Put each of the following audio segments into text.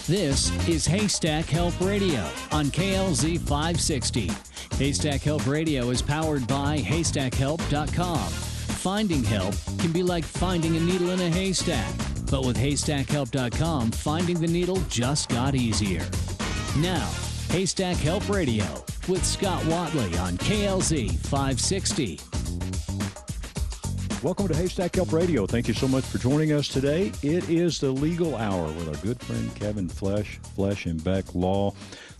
This is Haystack Help Radio on KLZ 560. Haystack Help Radio is powered by HaystackHelp.com. Finding help can be like finding a needle in a haystack, but with HaystackHelp.com, finding the needle just got easier. Now, Haystack Help Radio with Scott Watley on KLZ 560. Welcome to Haystack Help Radio. Thank you so much for joining us today. It is the Legal Hour with our good friend Kevin Flesh and Beck Law.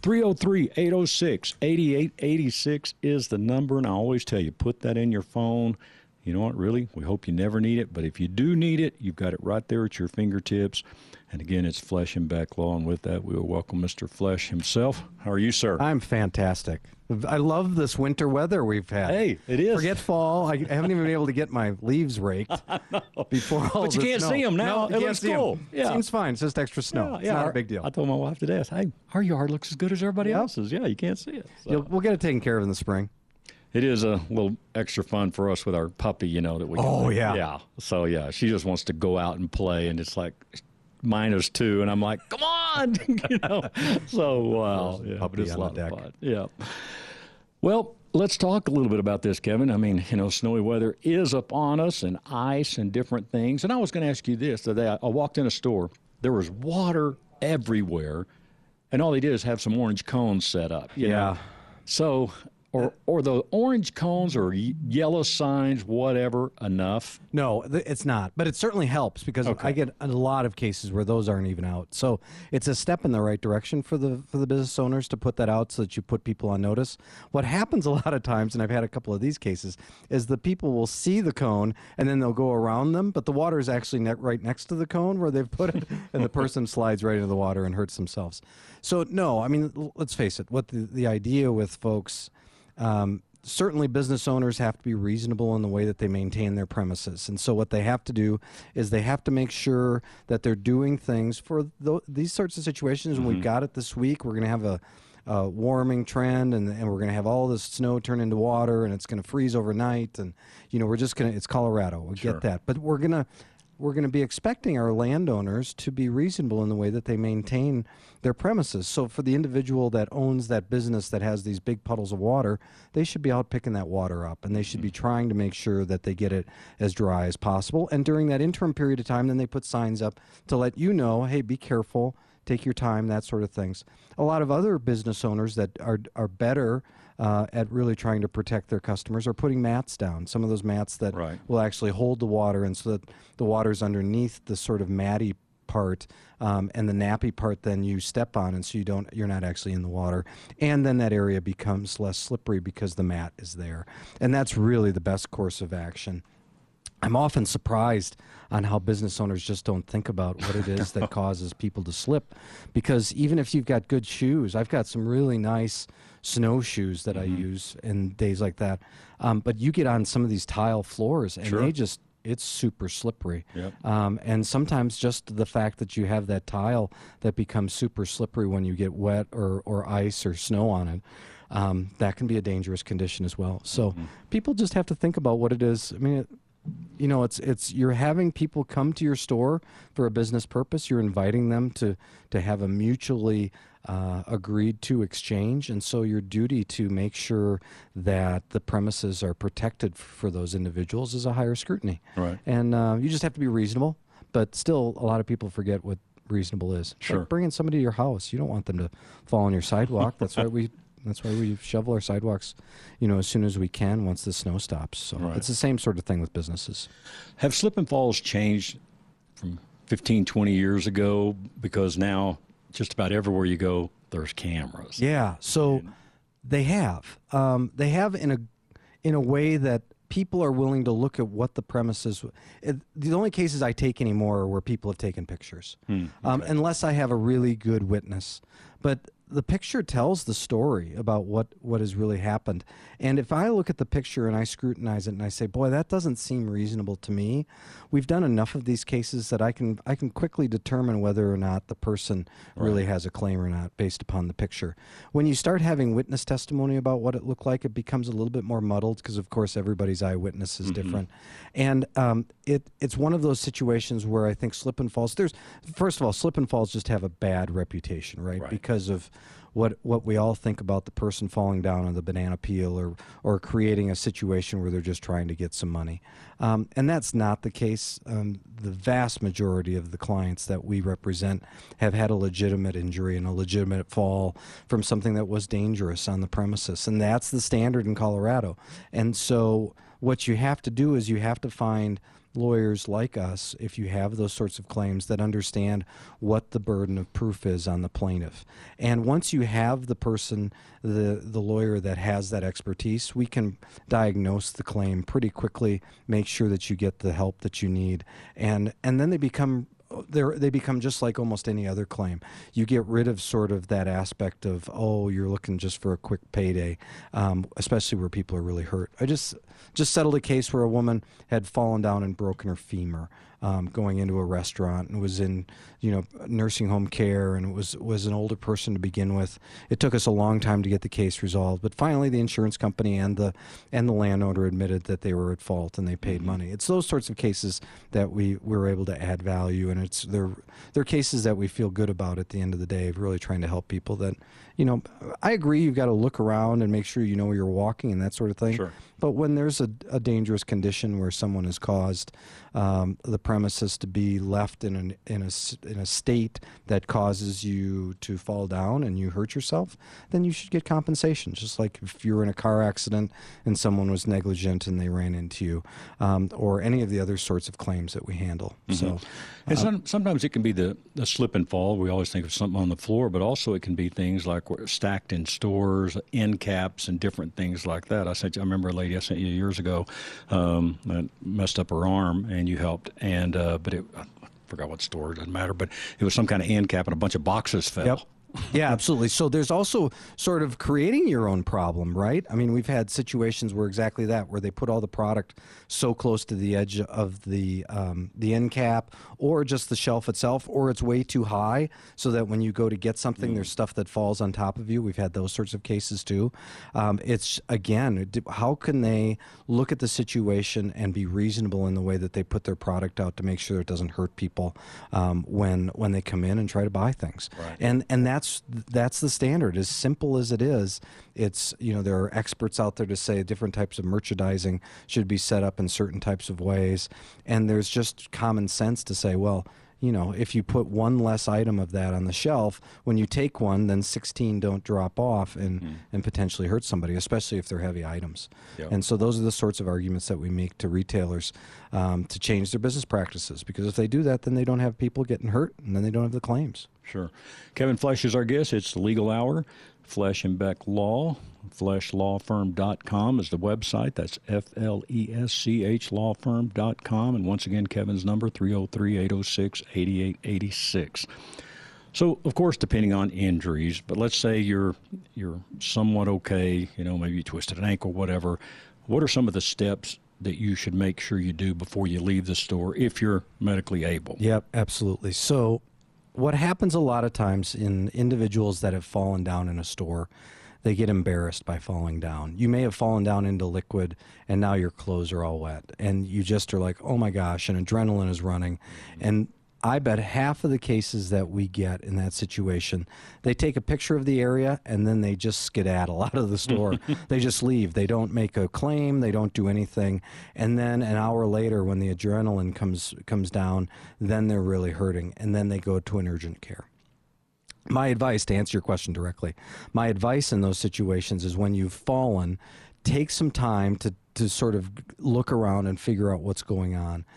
303-806-8886 is the number, and I always tell you, put that in your phone. You know what, really, we hope you never need it, but if you do need it, you've got it right there at your fingertips. And again, it's Flesh and Beck Law, and with that, we will welcome Mr. Flesh himself. How are you, sir? I'm fantastic. I love this winter weather we've had. Hey, it is. Forget fall. I haven't even been able to get my leaves raked before all But you can't see them now. No, it looks cool. Yeah. Seems fine. It's just extra snow. It's not a big deal. I told my wife today, I said, hey, our yard looks as good as everybody else's. Yeah, you can't see it. So. We'll get it taken care of in the spring. It is a little extra fun for us with our puppy, you know, that we yeah. Yeah. So, yeah, she just wants to go out and play, and it's like -2, and I'm like, come on, you know. So, yeah, puppy it's on a lot the deck. of fun. Yeah. Well, let's talk a little bit about this, Kevin. I mean, you know, snowy weather is upon us, and ice and different things. And I was going to ask you this today. I walked in a store. There was water everywhere, and all they did is have some orange cones set up. You know? So, or the orange cones or yellow signs, whatever, enough? No, it's not. But it certainly helps because I get a lot of cases where those aren't even out. So it's a step in the right direction for the business owners to put that out so that you put people on notice. What happens a lot of times, and I've had a couple of these cases, is the people will see the cone and then they'll go around them, but the water is actually right next to the cone where they've put it, and the person slides right into the water and hurts themselves. So no, I mean, let's face it. What the idea with folks. Certainly business owners have to be reasonable in the way that they maintain their premises. And so what they have to do is they have to make sure that they're doing things for these sorts of situations. And we've got it this week. We're going to have a warming trend, and we're going to have all this snow turn into water, and it's going to freeze overnight. And, you know, we're just going to, it's Colorado. We get that. But we're going to be expecting our landowners to be reasonable in the way that they maintain their premises. So for the individual that owns that business that has these big puddles of water, they should be out picking that water up, and they should be trying to make sure that they get it as dry as possible. And during that interim period of time, then they put signs up to let you know, hey, be careful, take your time, that sort of things. A lot of other business owners that are better at really trying to protect their customers are putting mats down. Some of those mats that will actually hold the water, and so that the water's underneath the sort of matty part, and the nappy part then you step on, and so you're not actually in the water. And then that area becomes less slippery because the mat is there. And that's really the best course of action. I'm often surprised on how business owners just don't think about what it is that causes people to slip, because even if you've got good shoes, I've got some really nice snowshoes that I use in days like that, but you get on some of these tile floors and it's super slippery. And sometimes just the fact that you have that tile that becomes super slippery when you get wet or ice or snow on it, that can be a dangerous condition as well. So people just have to think about what it is. I mean, you know, it's you're having people come to your store for a business purpose. You're inviting them to have a mutually agreed to exchange, and so your duty to make sure that the premises are protected for those individuals is a higher scrutiny. And you just have to be reasonable, but still a lot of people forget what reasonable is. Like bringing somebody to your house, you don't want them to fall on your sidewalk. That's why we shovel our sidewalks, you know, as soon as we can once the snow stops. So it's the same sort of thing with businesses. Have slip and falls changed from 15, 20 years ago? Because now just about everywhere you go, there's cameras. Yeah, so they have. They have in a way that people are willing to look at what the premises. The only cases I take anymore are where people have taken pictures, unless I have a really good witness. But the picture tells the story about what has really happened. And if I look at the picture and I scrutinize it and I say, boy, that doesn't seem reasonable to me, we've done enough of these cases that I can quickly determine whether or not the person really has a claim or not based upon the picture. When you start having witness testimony about what it looked like, it becomes a little bit more muddled because, of course, everybody's eyewitness is different. And it's one of those situations where I think slip and falls, first of all, slip and falls just have a bad reputation, right? Because of what we all think about the person falling down on the banana peel or creating a situation where they're just trying to get some money. And that's not the case. The vast majority of the clients that we represent have had a legitimate injury and a legitimate fall from something that was dangerous on the premises. And that's the standard in Colorado. And so what you have to do is you have to find lawyers like us, if you have those sorts of claims, that understand what the burden of proof is on the plaintiff. And once you have the person, the lawyer that has that expertise, we can diagnose the claim pretty quickly, make sure that you get the help that you need, and then they become just like almost any other claim. You get rid of sort of that aspect of, oh, you're looking just for a quick payday, especially where people are really hurt. I just settled a case where a woman had fallen down and broken her femur going into a restaurant and was in nursing home care, and it was an older person to begin with. It took us a long time to get the case resolved, but finally the insurance company and the landowner admitted that they were at fault and they paid money. It's those sorts of cases that we were able to add value, and they're cases that we feel good about at the end of the day, of really trying to help people that, I agree you've got to look around and make sure you know where you're walking and that sort of thing. Sure. But when there's a dangerous condition where someone has caused the premises to be left in a state that causes you to fall down and you hurt yourself, then you should get compensation. Just like if you were in a car accident and someone was negligent and they ran into you, or any of the other sorts of claims that we handle. So, and sometimes it can be the slip and fall. We always think of something on the floor, but also it can be things like stacked in stores, end caps, and different things like that. I remember a lady I sent you years ago that messed up her arm, and you helped. And but I forgot what store. It doesn't matter. But it was some kind of end cap, and a bunch of boxes fell. Yep. Yeah, absolutely. So there's also sort of creating your own problem, right? I mean, we've had situations where exactly that, where they put all the product so close to the edge of the end cap, or just the shelf itself, or it's way too high, so that when you go to get something, there's stuff that falls on top of you. We've had those sorts of cases too. It's, again, how can they look at the situation and be reasonable in the way that they put their product out to make sure it doesn't hurt people when they come in and try to buy things. Right. And that's the standard. As simple as it is, it's, there are experts out there to say different types of merchandising should be set up in certain types of ways, and there's just common sense to say, well, if you put one less item of that on the shelf, when you take one, then 16 don't drop off and potentially hurt somebody, especially if they're heavy items. Yep. And so those are the sorts of arguments that we make to retailers to change their business practices, because if they do that, then they don't have people getting hurt, and then they don't have the claims. Sure. Kevin Flesch is our guest. It's the Legal Hour. Flesch and Beck Law. FleschLawFirm.com is the website. That's FLESCH lawfirm.com. And once again, Kevin's number, 303-806-8886. So, of course, depending on injuries, but let's say you're somewhat okay, maybe you twisted an ankle, whatever. What are some of the steps that you should make sure you do before you leave the store if you're medically able? Yep, absolutely. So what happens a lot of times in individuals that have fallen down in a store, they get embarrassed by falling down. You may have fallen down into liquid and now your clothes are all wet and you just are like, oh my gosh, and adrenaline is running. And I bet half of the cases that we get in that situation, they take a picture of the area and then they just skedaddle out of the store. They just leave. They don't make a claim. They don't do anything. And then an hour later, when the adrenaline comes down, then they're really hurting. And then they go to an urgent care. My advice, to answer your question directly, my advice in those situations is when you've fallen, take some time to sort of look around and figure out what's going on.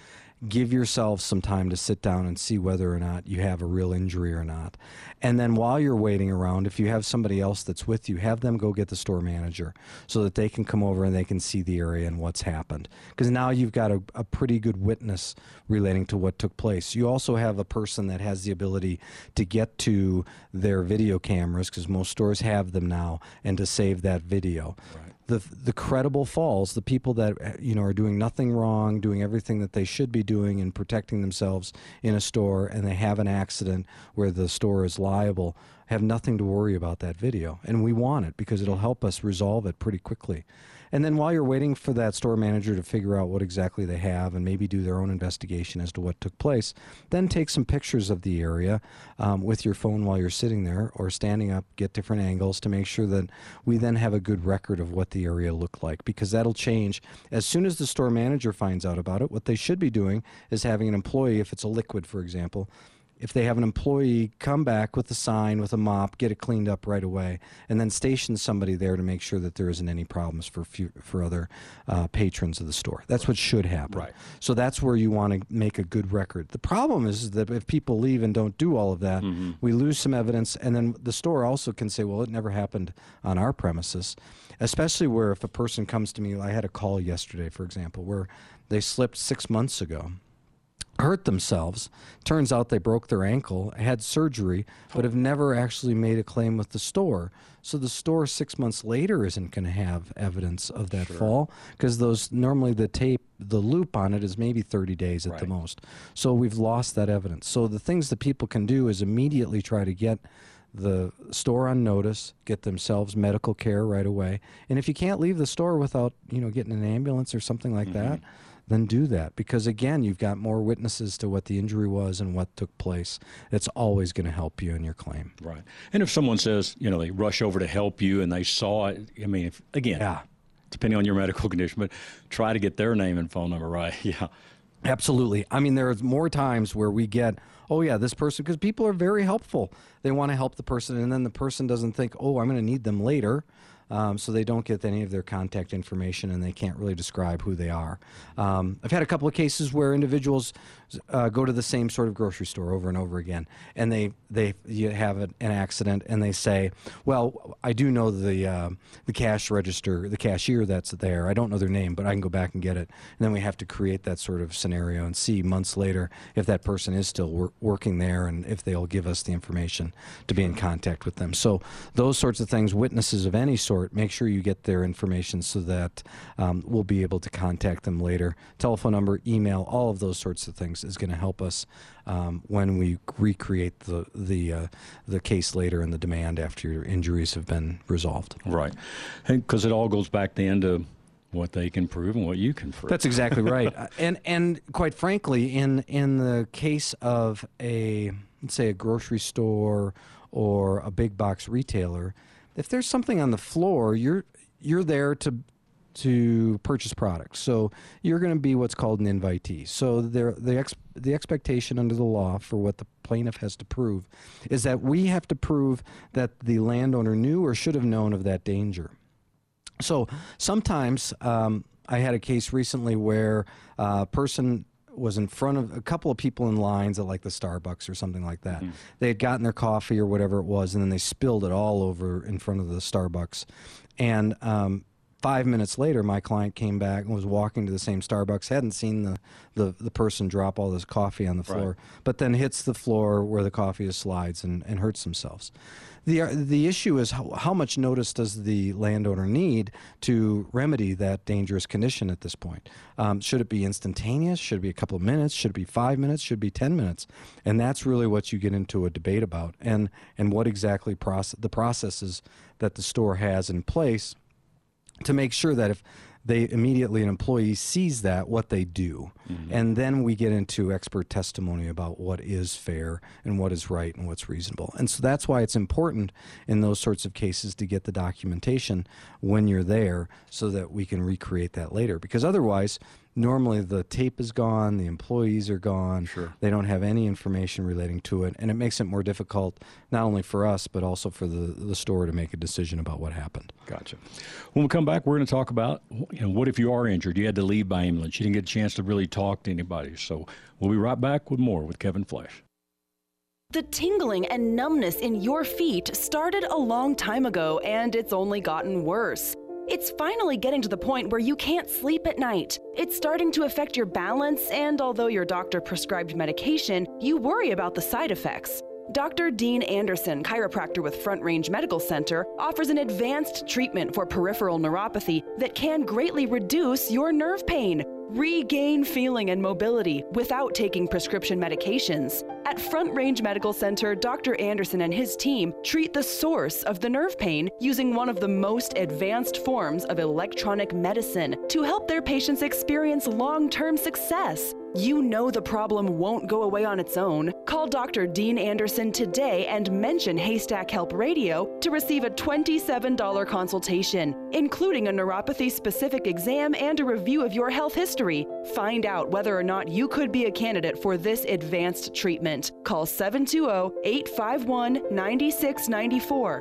give yourself some time to sit down and see whether or not you have a real injury or not. And then while you're waiting around, if you have somebody else that's with you, have them go get the store manager so that they can come over and they can see the area and what's happened. Because now you've got a pretty good witness relating to what took place. You also have a person that has the ability to get to their video cameras, because most stores have them now, and to save that video. Right. The credible falls, the people that are doing nothing wrong, doing everything that they should be doing and protecting themselves in a store, and they have an accident where the store is liable, have nothing to worry about that video. And we want it because it'll help us resolve it pretty quickly. And then while you're waiting for that store manager to figure out what exactly they have and maybe do their own investigation as to what took place, then take some pictures of the area with your phone while you're sitting there or standing up, get different angles to make sure that we then have a good record of what the area looked like, because that'll change. As soon as the store manager finds out about it, what they should be doing is having an employee, if it's a liquid, for example, if they have an employee come back with a sign, with a mop, get it cleaned up right away, and then station somebody there to make sure that there isn't any problems for other patrons of the store. That's what should happen. Right. So that's where you want to make a good record. The problem is that if people leave and don't do all of that, we lose some evidence, and then the store also can say, well, it never happened on our premises, especially where if a person comes to me, I had a call yesterday, for example, where they slipped 6 months ago, hurt themselves. Turns out they broke their ankle, had surgery, but have never actually made a claim with the store. So the store 6 months later isn't going to have evidence of that fall, because normally the loop on it is maybe 30 days at the most. So we've lost that evidence. So the things that people can do is immediately try to get the store on notice, get themselves medical care right away. And if you can't leave the store without, getting an ambulance or something like that, then do that, because again, you've got more witnesses to what the injury was and what took place. It's always going to help you in your claim. Right. And if someone says, they rush over to help you and they saw it, depending on your medical condition, but try to get their name and phone number right. Yeah. Absolutely. I mean, there are more times where we get, this person, because people are very helpful. They want to help the person, and then the person doesn't think, I'm going to need them later. So they don't get any of their contact information, and they can't really describe who they are. I've had a couple of cases where individuals go to the same sort of grocery store over and over again, and you have an accident, and they say, well, I do know the cash register, the cashier that's there. I don't know their name, but I can go back and get it. And then we have to create that sort of scenario and see months later if that person is still working there and if they'll give us the information to be in contact with them. So those sorts of things, witnesses of any sort, make sure you get their information so that we'll be able to contact them later. Telephone number, email, all of those sorts of things is going to help us when we recreate the case later and the demand after your injuries have been resolved. Right. Because it all goes back then to what they can prove and what you can prove. That's exactly right. And quite frankly, in the case of let's say a grocery store or a big box retailer, if there's something on the floor, you're there to purchase products. So you're going to be what's called an invitee. So the expectation under the law for what the plaintiff has to prove is that we have to prove that the landowner knew or should have known of that danger. So sometimes I had a case recently where a person was in front of a couple of people in lines at like the Starbucks or something like that. They had gotten their coffee or whatever it was, and then they spilled it all over in front of the Starbucks. And 5 minutes later, my client came back and was walking to the same Starbucks, hadn't seen the person drop all this coffee on the floor, but then hits the floor where the coffee is, slides and hurts themselves. The issue is how much notice does the landowner need to remedy that dangerous condition at this point? Should it be instantaneous? Should it be a couple of minutes? Should it be 5 minutes? Should it be 10 minutes? And that's really what you get into a debate about, and what exactly the processes that the store has in place to make sure that if an employee sees that, what they do. And then we get into expert testimony about what is fair and what is right and what's reasonable. And so that's why it's important in those sorts of cases to get the documentation when you're there so that we can recreate that later. Because otherwise, normally the tape is gone, the employees are gone. Sure. They don't have any information relating to it, and it makes it more difficult not only for us but also for the store to make a decision about what happened. Gotcha. When we come back, we're going to talk about, what if you are injured? You had to leave by ambulance. You didn't get a chance to really talk to anybody. So we'll be right back with more with Kevin Flesh. The tingling and numbness in your feet started a long time ago, and it's only gotten worse. It's finally getting to the point where you can't sleep at night. It's starting to affect your balance, and although your doctor prescribed medication, you worry about the side effects. Dr. Dean Anderson, chiropractor with Front Range Medical Center, offers an advanced treatment for peripheral neuropathy that can greatly reduce your nerve pain. Regain feeling and mobility without taking prescription medications. At Front Range Medical Center, Dr. Anderson and his team treat the source of the nerve pain using one of the most advanced forms of electronic medicine to help their patients experience long-term success. You know the problem won't go away on its own. Call Dr. Dean Anderson today and mention Haystack Help Radio to receive a $27 consultation, including a neuropathy-specific exam and a review of your health history. Find out whether or not you could be a candidate for this advanced treatment. Call 720-851-9694,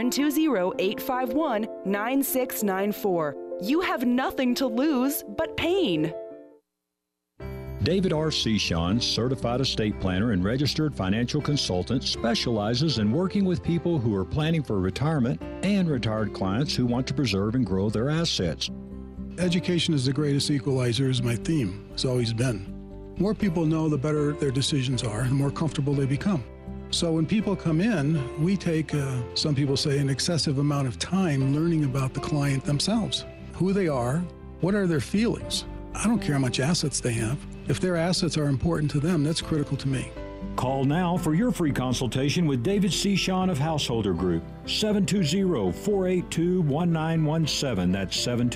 720-851-9694. You have nothing to lose but pain. David R. Sechon, certified estate planner and registered financial consultant, specializes in working with people who are planning for retirement and retired clients who want to preserve and grow their assets. Education is the greatest equalizer is my theme. It's always been. More people know, the better their decisions are, the more comfortable they become. So when people come in, we take, some people say, an excessive amount of time learning about the client themselves. Who they are, what are their feelings. I don't care how much assets they have. If their assets are important to them, that's critical to me. Call now for your free consultation with David Sechon of Householder Group, 720-482-1917. That's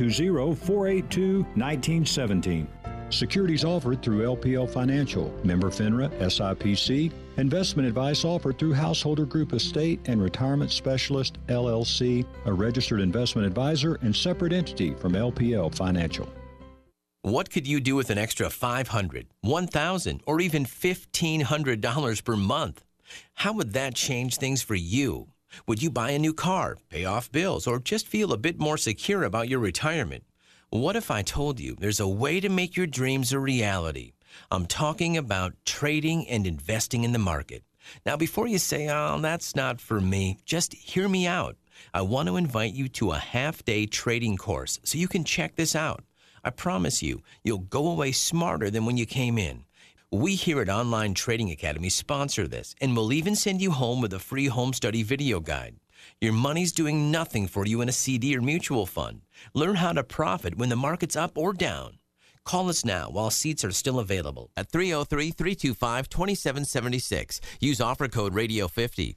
720-482-1917. Securities offered through LPL Financial, member FINRA, SIPC. Investment advice offered through Householder Group Estate and Retirement Specialist, LLC, a registered investment advisor and separate entity from LPL Financial. What could you do with an extra $500, $1,000, or even $1,500 per month? How would that change things for you? Would you buy a new car, pay off bills, or just feel a bit more secure about your retirement? What if I told you there's a way to make your dreams a reality? I'm talking about trading and investing in the market. Now, before you say, oh, that's not for me, just hear me out. I want to invite you to a half-day trading course so you can check this out. I promise you, you'll go away smarter than when you came in. We here at Online Trading Academy sponsor this, and we'll even send you home with a free home study video guide. Your money's doing nothing for you in a CD or mutual fund. Learn how to profit when the market's up or down. Call us now while seats are still available at 303-325-2776. Use offer code Radio50.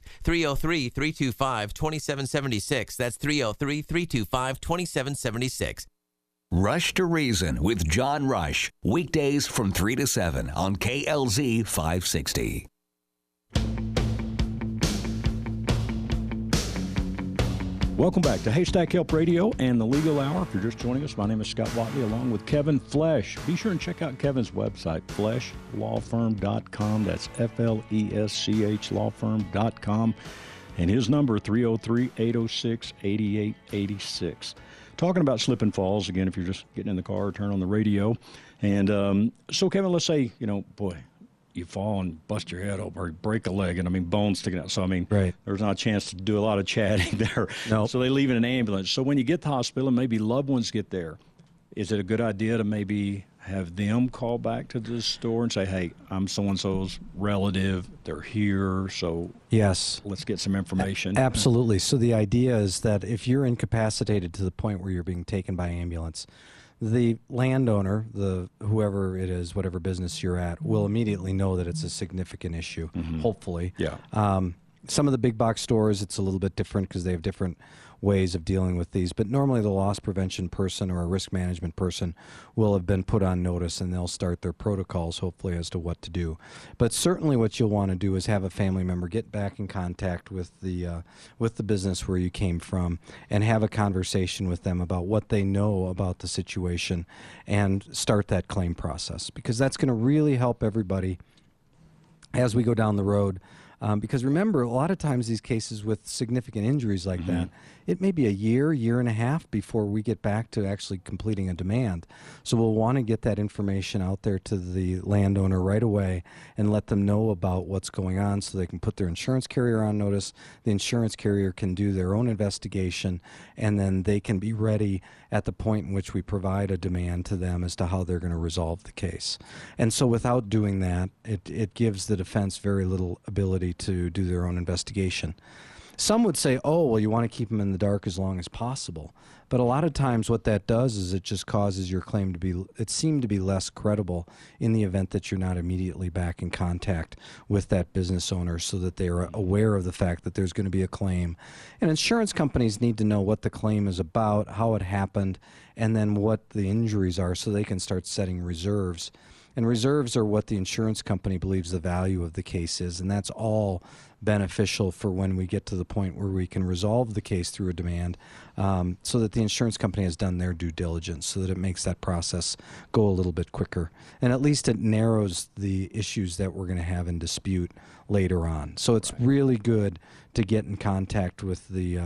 303-325-2776. That's 303-325-2776. Rush to Reason with John Rush. Weekdays from 3 to 7 on KLZ 560. Welcome back to Haystack Help Radio and the Legal Hour. If you're just joining us, my name is Scott Watley along with Kevin Flesh. Be sure and check out Kevin's website, fleshlawfirm.com. That's FLESCH lawfirm.com. And his number, 303-806-8886. Talking about slip and falls, again, if you're just getting in the car or turn on the radio. And so, Kevin, let's say, you fall and bust your head open or break a leg, and, bones sticking out. So, right. There's not a chance to do a lot of chatting there. No. So they leave in an ambulance. So when you get to the hospital and maybe loved ones get there, is it a good idea to maybe have them call back to the store and say, hey, I'm so-and-so's relative, they're here, so yes, let's get some information? Absolutely. So the idea is that if you're incapacitated to the point where you're being taken by ambulance, the landowner, whoever it is, whatever business you're at, will immediately know that it's a significant issue, hopefully. Yeah. Some of the big box stores, it's a little bit different because they have different ways of dealing with these. But normally the loss prevention person or a risk management person will have been put on notice, and they'll start their protocols, hopefully, as to what to do. But certainly what you'll want to do is have a family member get back in contact with the business where you came from and have a conversation with them about what they know about the situation and start that claim process, because that's going to really help everybody as we go down the road. Because remember, a lot of times these cases with significant injuries like that, it may be a year and a half before we get back to actually completing a demand. So we'll want to get that information out there to the landowner right away and let them know about what's going on so they can put their insurance carrier on notice. The insurance carrier can do their own investigation, and then they can be ready at the point in which we provide a demand to them as to how they're going to resolve the case. And so without doing that, it gives the defense very little ability to do their own investigation. Some would say, oh, well, you want to keep them in the dark as long as possible. But a lot of times what that does is it just causes your claim to be, it seemed to be less credible in the event that you're not immediately back in contact with that business owner so that they are aware of the fact that there's going to be a claim. And insurance companies need to know what the claim is about, how it happened, and then what the injuries are so they can start setting reserves. And reserves are what the insurance company believes the value of the case is, and that's all beneficial for when we get to the point where we can resolve the case through a demand, so that the insurance company has done their due diligence, so that it makes that process go a little bit quicker. And at least it narrows the issues that we're going to have in dispute later on. So it's really good to get in contact with the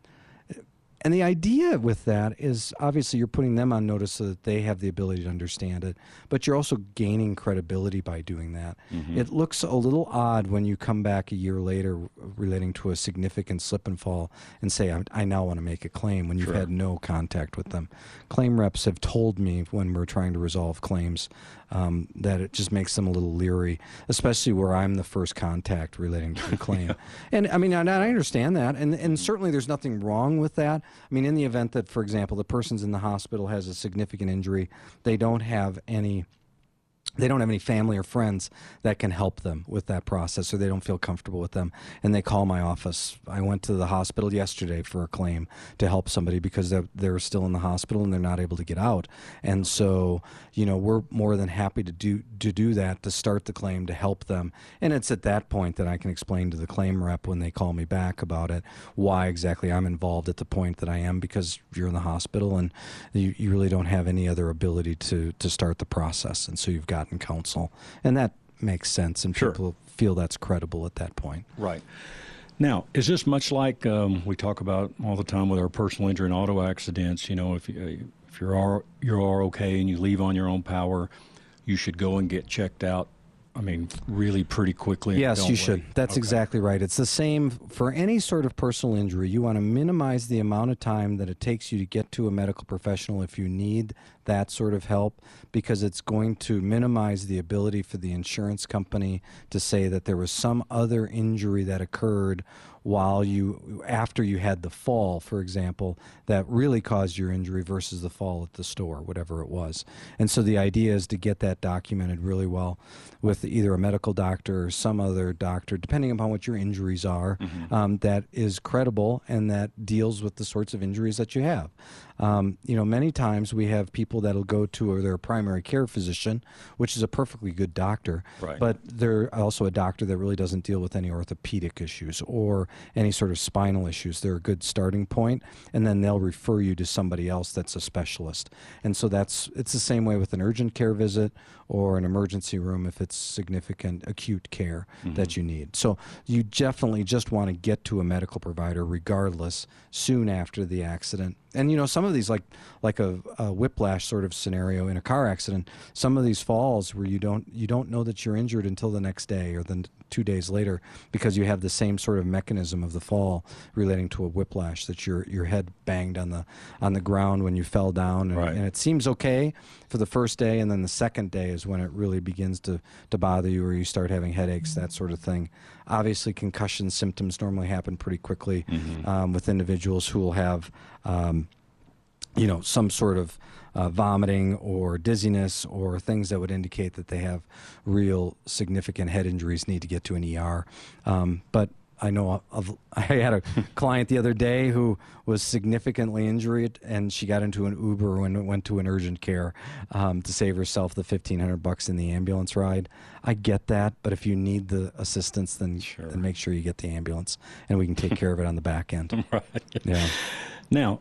and the idea with that is obviously you're putting them on notice so that they have the ability to understand it, but you're also gaining credibility by doing that. It looks a little odd when you come back a year later relating to a significant slip and fall and say, I now want to make a claim when you've had no contact with them. Claim reps have told me when we're trying to resolve claims that it just makes them a little leery, especially where I'm the first contact relating to the claim. And I mean, I understand that, and certainly there's nothing wrong with that. I mean, in the event that, for example, the person's in the hospital, has a significant injury, they don't have any family or friends that can help them with that process, or they don't feel comfortable with them, and they call my office. I went to the hospital yesterday for a claim to help somebody because they're still in the hospital and they're not able to get out. And so, we're more than happy to do that, to start the claim, to help them. And it's at that point that I can explain to the claim rep when they call me back about it, why exactly I'm involved at the point that I am, because you're in the hospital and you really don't have any other ability to start the process. And so you've gotten counsel, and that makes sense, and people feel that's credible at that point. Right. Now, is this much like we talk about all the time with our personal injury and auto accidents? If you're okay and you leave on your own power, you should go and get checked out. I mean, really pretty quickly. Yes, you should. That's exactly right. It's the same for any sort of personal injury. You want to minimize the amount of time that it takes you to get to a medical professional if you need that sort of help, because it's going to minimize the ability for the insurance company to say that there was some other injury that occurred after you had the fall, for example, that really caused your injury versus the fall at the store, whatever it was. And so the idea is to get that documented really well with either a medical doctor or some other doctor, depending upon what your injuries are, that is credible and that deals with the sorts of injuries that you have. Many times we have people that'll go to their primary care physician, which is a perfectly good doctor, but they're also a doctor that really doesn't deal with any orthopedic issues or any sort of spinal issues. They're a good starting point, and then they'll refer you to somebody else that's a specialist. And so it's the same way with an urgent care visit or an emergency room if it's significant acute care that you need. So you definitely just want to get to a medical provider regardless soon after the accident. And some of these, like a whiplash sort of scenario in a car accident, some of these falls where you don't know that you're injured until the next day or then 2 days later, because you have the same sort of mechanism of the fall relating to a whiplash, that your head banged on the ground when you fell down, and it seems okay for the first day, and then the second day is when it really begins to bother you, or you start having headaches, that sort of thing. Obviously, concussion symptoms normally happen pretty quickly with individuals who will have some sort of vomiting or dizziness or things that would indicate that they have real significant head injuries, need to get to an ER. But I had a client the other day who was significantly injured, and she got into an Uber and went to an urgent care to save herself the $1,500 in the ambulance ride. I get that, but if you need the assistance, then make sure you get the ambulance, and we can take care of it on the back end. Right. Yeah. Now,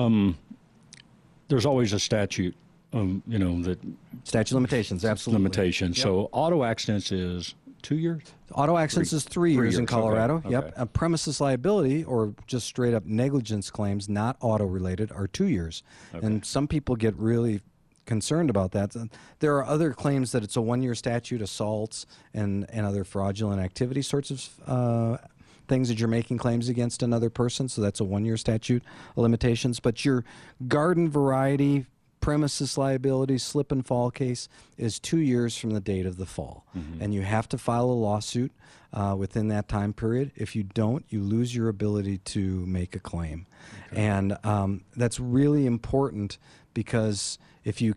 there's always a statute, that statute of limitations, absolutely. Limitations. Yep. So auto accidents is 2 years? Auto accidents is 3 years in Colorado. Okay. Yep. Okay. Premises liability or just straight up negligence claims, not auto related, are 2 years. Okay. And some people get really concerned about that. There are other claims that it's a 1 year statute, assaults and other fraudulent activity sorts of things that you're making claims against another person. So that's a 1 year statute of limitations. But your garden variety premises liability slip and fall case is 2 years from the date of the fall. Mm-hmm. And you have to file a lawsuit within that time period. If you don't, you lose your ability to make a claim. Okay. And that's really important, because if you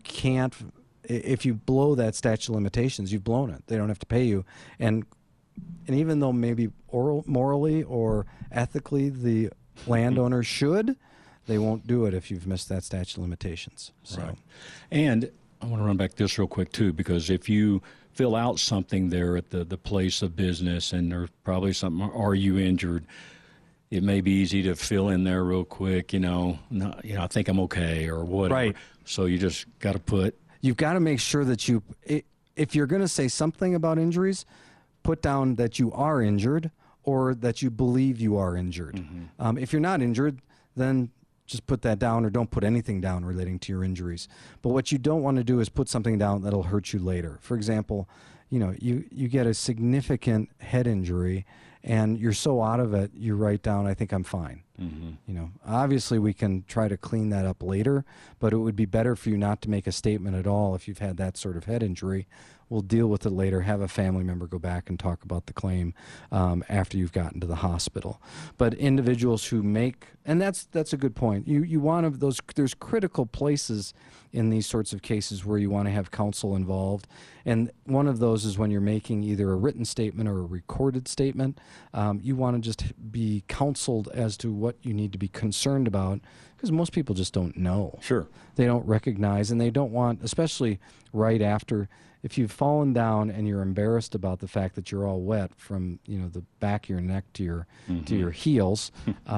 blow that statute of limitations, you've blown it. They don't have to pay you. And even though maybe morally or ethically the landowner should, they won't do it if you've missed that statute of limitations. So. Right. And I want to run back this real quick, too, because if you fill out something there at the place of business and there's probably something, are you injured, it may be easy to fill in there real quick, I think I'm okay or whatever. Right. So you just got to put. You've got to make sure that if you're going to say something about injuries, put down that you are injured or that you believe you are injured. Mm-hmm. If you're not injured, then just put that down, or don't put anything down relating to your injuries. But what you don't want to do is put something down that'll hurt you later. For example, you get a significant head injury and you're so out of it, you write down, I think I'm fine. Mm-hmm. Obviously we can try to clean that up later, but it would be better for you not to make a statement at all if you've had that sort of head injury. We'll deal with it later. Have a family member go back and talk about the claim after you've gotten to the hospital. But individuals who make, and that's a good point. You want those. There's critical places in these sorts of cases where you want to have counsel involved, and one of those is when you're making either a written statement or a recorded statement. You want to just be counseled as to what you need to be concerned about, because most people just don't know. Sure. They don't recognize, and they don't want, especially right after. If you've fallen down and you're embarrassed about the fact that you're all wet from the back of your neck to your heels,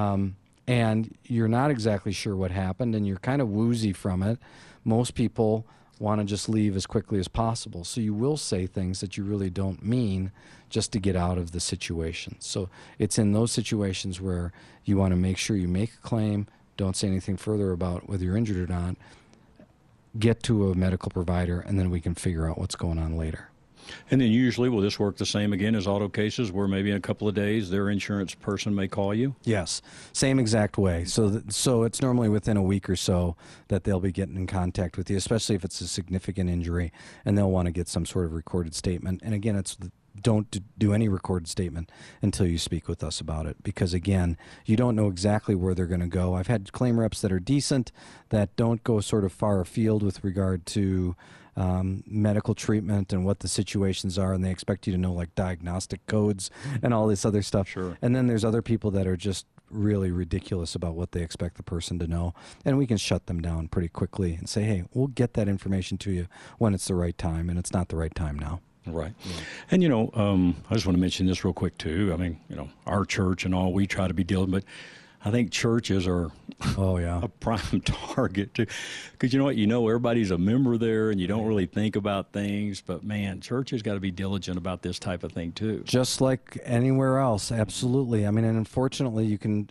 and you're not exactly sure what happened and you're kind of woozy from it, most people want to just leave as quickly as possible. So you will say things that you really don't mean just to get out of the situation. So it's in those situations where you want to make sure you make a claim, don't say anything further about whether you're injured or not, get to a medical provider, and then we can figure out what's going on later. And then usually, will this work the same again as auto cases, where maybe in a couple of days their insurance person may call you? Yes, same exact way. So it's normally within a week or so that they'll be getting in contact with you, especially if it's a significant injury, and they'll want to get some sort of recorded statement. And again, don't do any recorded statement until you speak with us about it, because again, you don't know exactly where they're going to go. I've had claim reps that are decent, that don't go sort of far afield with regard to medical treatment and what the situations are, and they expect you to know like diagnostic codes and all this other stuff. Sure. And then there's other people that are just really ridiculous about what they expect the person to know, and we can shut them down pretty quickly and say, hey, we'll get that information to you when it's the right time, and it's not the right time now. Right. Yeah. And, I just want to mention this real quick, too. I mean, our church and all, we try to be diligent, but I think churches are a prime target, too. Because you know what? Everybody's a member there, and you don't really think about things. But, man, churches got to be diligent about this type of thing, too. Just like anywhere else, absolutely. I mean, and unfortunately,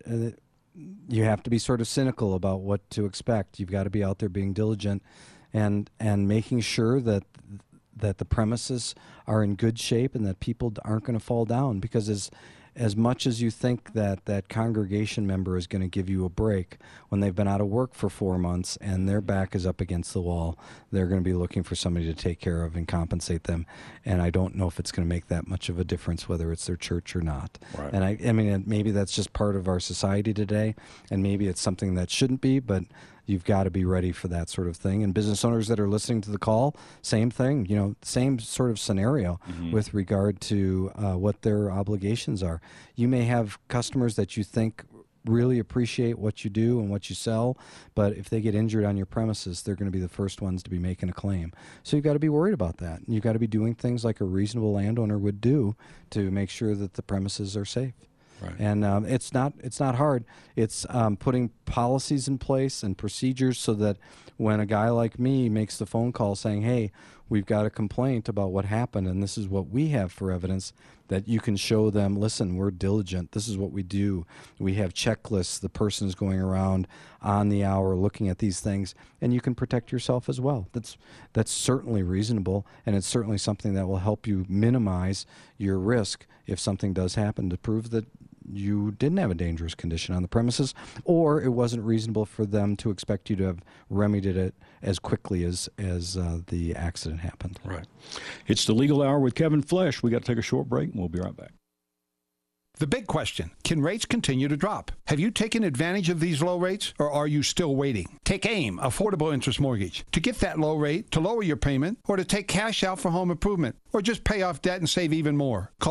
you have to be sort of cynical about what to expect. You've got to be out there being diligent and making sure that the premises are in good shape and that people aren't going to fall down, because as much as you think that congregation member is going to give you a break when they've been out of work for 4 months and their back is up against the wall, they're going to be looking for somebody to take care of and compensate them. And I don't know if it's going to make that much of a difference whether it's their church or not. Right. And I mean, maybe that's just part of our society today, and maybe it's something that shouldn't be, but you've got to be ready for that sort of thing. And business owners that are listening to the call, same thing, same sort of scenario with regard to what their obligations are. You may have customers that you think really appreciate what you do and what you sell, but if they get injured on your premises, they're going to be the first ones to be making a claim. So you've got to be worried about that. You've got to be doing things like a reasonable landowner would do to make sure that the premises are safe. Right. And it's not hard. It's putting policies in place and procedures so that when a guy like me makes the phone call saying, hey, we've got a complaint about what happened and this is what we have for evidence, that you can show them, listen, we're diligent. This is what we do. We have checklists. The person is going around on the hour looking at these things, and you can protect yourself as well. That's certainly reasonable, and it's certainly something that will help you minimize your risk if something does happen, to prove that you didn't have a dangerous condition on the premises, or it wasn't reasonable for them to expect you to have remedied it as quickly as the accident happened. Right. It's the Legal Hour with Kevin Flesh. We got to take a short break, and we'll be right back. The big question, can rates continue to drop? Have you taken advantage of these low rates, or are you still waiting? Take AIM, Affordable Interest Mortgage. To get that low rate, to lower your payment, or to take cash out for home improvement, or just pay off debt and save even more. Call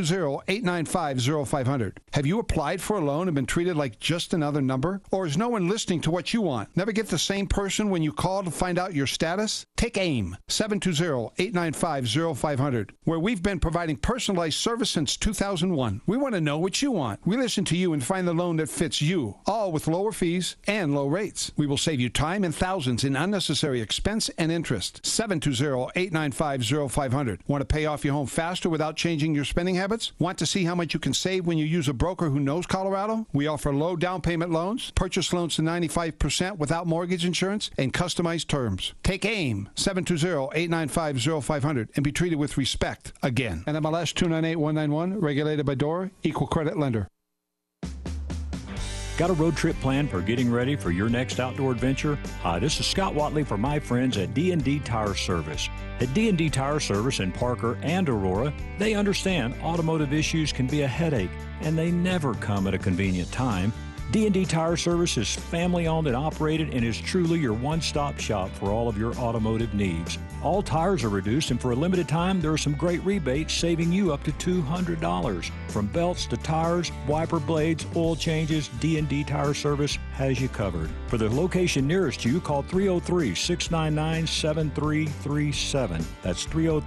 720-895-0500. Have you applied for a loan and been treated like just another number? Or is no one listening to what you want? Never get the same person when you call to find out your status? Take AIM, 720-895-0500, where we've been providing personalized service since 2001. We want to know what you want. We listen to you and find the loan that fits you, all with lower fees and low rates. We will save you time and thousands in unnecessary expense and interest. 720-895-0500. Want to pay off your home faster without changing your spending habits? Want to see how much you can save when you use a broker who knows Colorado? We offer low down payment loans, purchase loans to 95% without mortgage insurance, and customized terms. Take AIM, 720-895-0500, and be treated with respect again. And MLS 298191, regulated by DORA, equal credit lender. Got a road trip planned for getting ready for your next outdoor adventure? Hi, this is Scott Watley for my friends at D&D Tire Service. At D&D Tire Service in Parker and Aurora, they understand automotive issues can be a headache, and they never come at a convenient time. D&D Tire Service is family-owned and operated and is truly your one-stop shop for all of your automotive needs. All tires are reduced, and for a limited time, there are some great rebates saving you up to $200. From belts to tires, wiper blades, oil changes, D&D Tire Service has you covered. For the location nearest you, call 303-699-7337. That's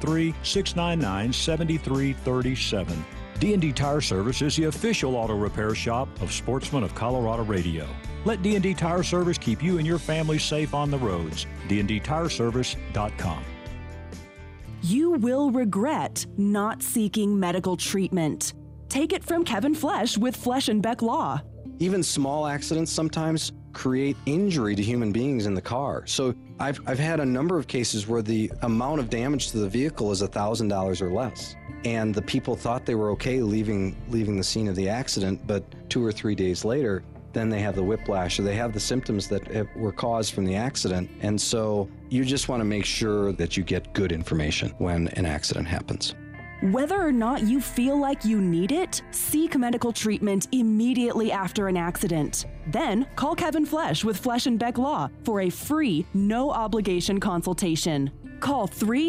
303-699-7337. D&D Tire Service is the official auto repair shop of Sportsman of Colorado Radio. Let D&D Tire Service keep you and your family safe on the roads. dndtireservice.com. You will regret not seeking medical treatment. Take it from Kevin Flesh with Flesh and Beck Law. Even small accidents sometimes create injury to human beings in the car. So I've had a number of cases where the amount of damage to the vehicle is $1,000 or less. And the people thought they were okay leaving the scene of the accident, but 2 or 3 days later, then they have the whiplash or they have the symptoms that were caused from the accident. And so you just want to make sure that you get good information when an accident happens. Whether or not you feel like you need it, seek medical treatment immediately after an accident. Then call Kevin Flesh with Flesh and Beck Law for a free, no-obligation consultation. Call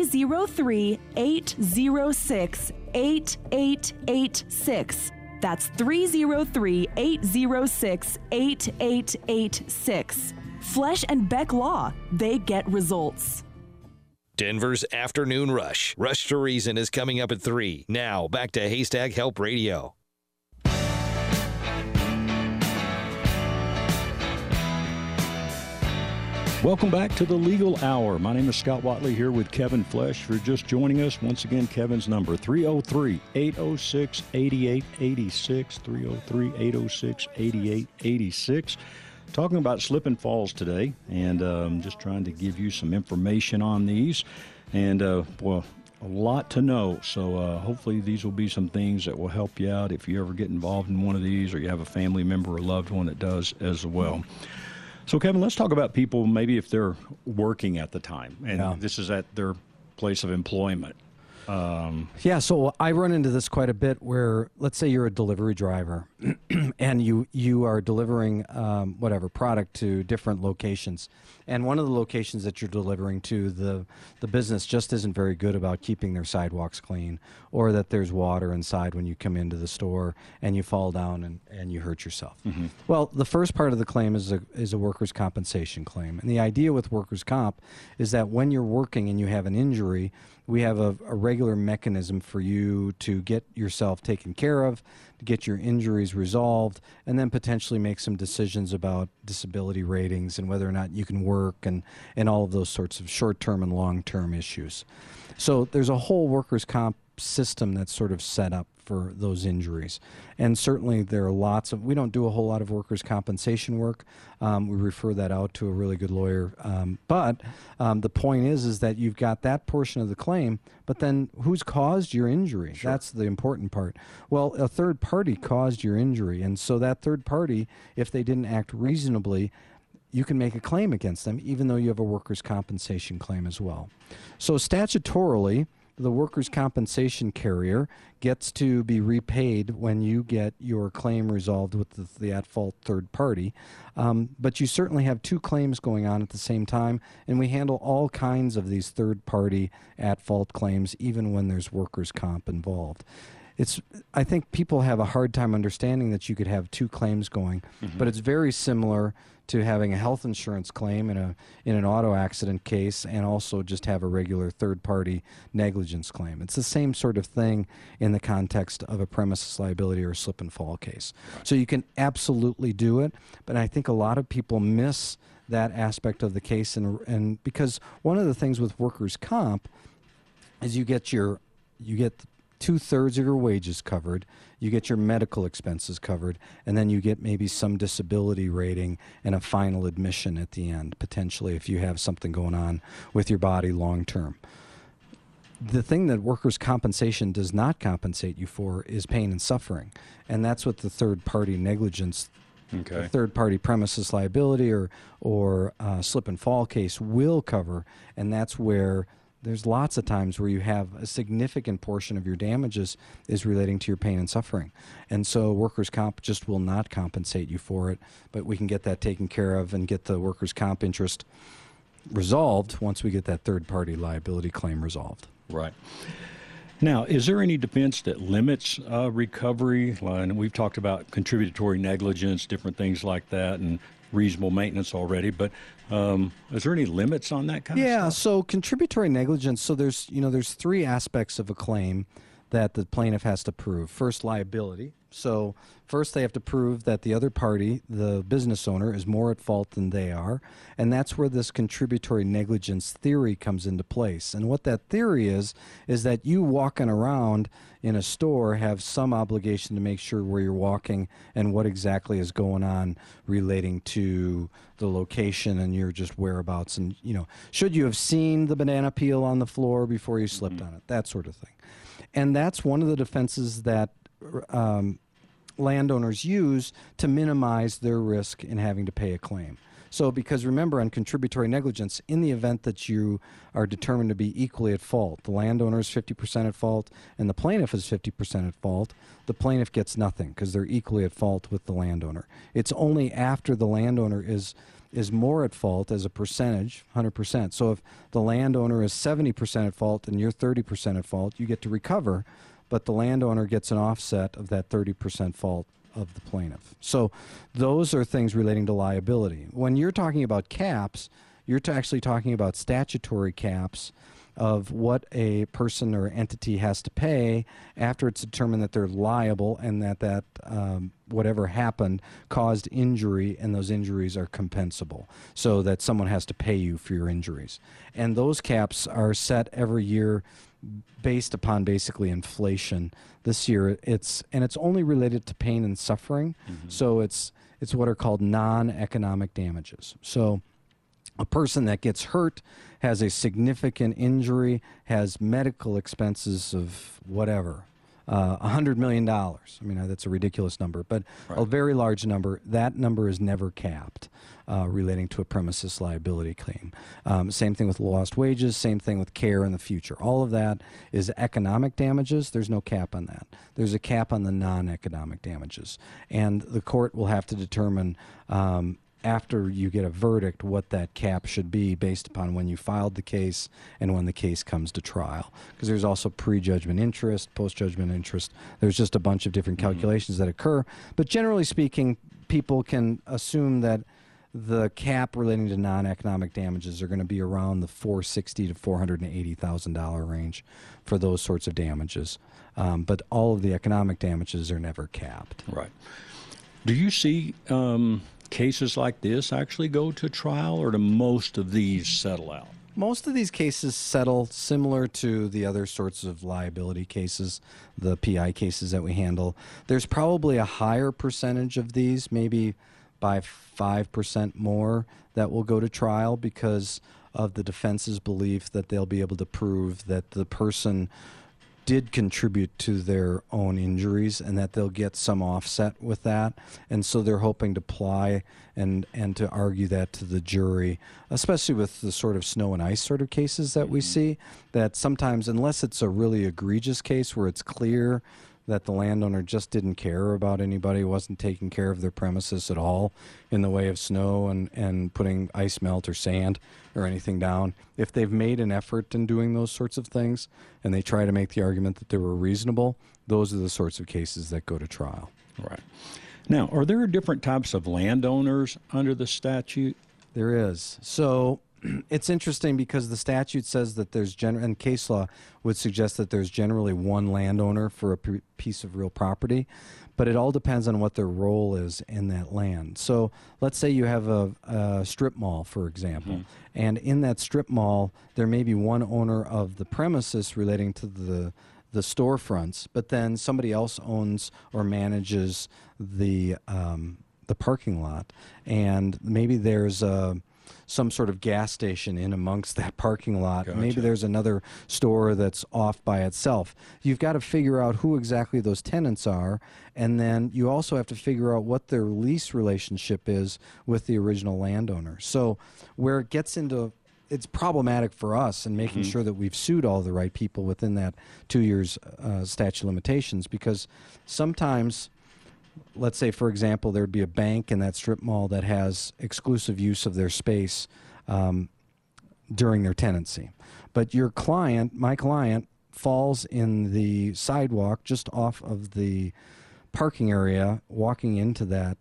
303-806-8886. That's 303-806-8886. Flesh and Beck Law, they get results. Denver's Afternoon Rush. Rush to Reason is coming up at 3. Now, back to Haystack Help Radio. Welcome back to the Legal Hour. My name is Scott Watley here with Kevin Flesh. If you're just joining us, once again, Kevin's number, 303-806-8886, 303-806-8886. Talking about slip and falls today, and just trying to give you some information on these. And, well, a lot to know. So hopefully these will be some things that will help you out if you ever get involved in one of these or you have a family member or loved one that does as well. So, Kevin, let's talk about people maybe if they're working at the time, and this is at their place of employment. Yeah, so I run into this quite a bit where, let's say you're a delivery driver and you are delivering whatever product to different locations. And one of the locations that you're delivering to, the business just isn't very good about keeping their sidewalks clean, or that there's water inside when you come into the store and you fall down and you hurt yourself. Mm-hmm. Well, the first part of the claim is a workers' compensation claim. And the idea with workers' comp is that when you're working and you have an injury, we have a regular mechanism for you to get yourself taken care of, to get your injuries resolved, and then potentially make some decisions about disability ratings and whether or not you can work and all of those sorts of short-term and long-term issues. So there's a whole workers' comp system that's sort of set up for those injuries. And certainly there are we don't do a whole lot of workers' compensation work. We refer that out to a really good lawyer. But the point is that you've got that portion of the claim, but then who's caused your injury? Sure. That's the important part. Well, a third party caused your injury. And so that third party, if they didn't act reasonably, you can make a claim against them, even though you have a workers' compensation claim as well. So statutorily, the workers' compensation carrier gets to be repaid when you get your claim resolved with the at-fault third party. But you certainly have two claims going on at the same time, and we handle all kinds of these third-party at-fault claims, even when there's workers' comp involved. I think people have a hard time understanding that you could have two claims going, but it's very similar to having a health insurance claim in an auto accident case, and also just have a regular third-party negligence claim. It's the same sort of thing in the context of a premises liability or a slip and fall case. Right. So you can absolutely do it, but I think a lot of people miss that aspect of the case, and because one of the things with workers' comp is you get 2/3 of your wages covered, you get your medical expenses covered, and then you get maybe some disability rating and a final admission at the end, potentially, if you have something going on with your body long term. The thing that workers' compensation does not compensate you for is pain and suffering, and that's what the third-party negligence, the third-party premises liability or slip and fall case will cover, and that's where there's lots of times where you have a significant portion of your damages is relating to your pain and suffering. And so workers' comp just will not compensate you for it, but we can get that taken care of and get the workers' comp interest resolved once we get that third-party liability claim resolved. Right. Now, is there any defense that limits recovery? And we've talked about contributory negligence, different things like that, and reasonable maintenance already, but is there any limits on that kind of stuff? Yeah, so contributory negligence, so there's three aspects of a claim that the plaintiff has to prove. First, liability. So first they have to prove that the other party, the business owner, is more at fault than they are, and that's where this contributory negligence theory comes into place. And what that theory is that you walking around in a store have some obligation to make sure where you're walking and what exactly is going on relating to the location and your just whereabouts. And, should you have seen the banana peel on the floor before you slipped on it? That sort of thing. And that's one of the defenses that landowners use to minimize their risk in having to pay a claim. So because remember, on contributory negligence, in the event that you are determined to be equally at fault, the landowner is 50% at fault and the plaintiff is 50% at fault, the plaintiff gets nothing because they're equally at fault with the landowner. It's only after the landowner is more at fault as a percentage, 100%. So if the landowner is 70% at fault and you're 30% at fault, you get to recover, but the landowner gets an offset of that 30% fault of the plaintiff. So those are things relating to liability. When you're talking about caps, you're actually talking about statutory caps of what a person or entity has to pay after it's determined that they're liable and that whatever happened caused injury, and those injuries are compensable, so that someone has to pay you for your injuries. And those caps are set every year based upon basically inflation. This year it's only related to pain and suffering. So it's what are called non-economic damages. So a person that gets hurt, has a significant injury, has medical expenses of whatever, $100 million. I mean, that's a ridiculous number, but a very large number. That number is never capped relating to a premises liability claim. Same thing with lost wages, same thing with care in the future. All of that is economic damages. There's no cap on that. There's a cap on the non-economic damages. And the court will have to determine after you get a verdict what that cap should be based upon when you filed the case and when the case comes to trial. Because there's also pre-judgment interest, post-judgment interest. There's just a bunch of different calculations that occur. But generally speaking, people can assume that the cap relating to non-economic damages are going to be around the $460,000 to $480,000 range for those sorts of damages. But all of the economic damages are never capped. Right. Do you see cases like this actually go to trial, or do most of these settle out? Most of these cases settle similar to the other sorts of liability cases, the PI cases that we handle. There's probably a higher percentage of these, maybe by 5% more, that will go to trial because of the defense's belief that they'll be able to prove that the person did contribute to their own injuries and that they'll get some offset with that. And so they're hoping to apply and to argue that to the jury, especially with the sort of snow and ice sort of cases that we see, that sometimes, unless it's a really egregious case where it's clear that the landowner just didn't care about anybody, wasn't taking care of their premises at all in the way of snow and putting ice melt or sand or anything down. If they've made an effort in doing those sorts of things and they try to make the argument that they were reasonable, those are the sorts of cases that go to trial. Right. Now, are there different types of landowners under the statute? There is. So it's interesting because the statute says that there's and case law would suggest that there's generally one landowner for a piece of real property, but it all depends on what their role is in that land. So let's say you have a strip mall, for example, and in that strip mall there may be one owner of the premises relating to the storefronts, but then somebody else owns or manages the parking lot, and maybe there's some sort of gas station in amongst that parking lot. Gotcha. Maybe there's another store that's off by itself. You've got to figure out who exactly those tenants are, and then you also have to figure out what their lease relationship is with the original landowner. So where it gets into, it's problematic for us in making sure that we've sued all the right people within that 2 years statute of limitations, because sometimes, let's say, for example, there'd be a bank in that strip mall that has exclusive use of their space during their tenancy. But your client, my client, falls in the sidewalk just off of the parking area walking into that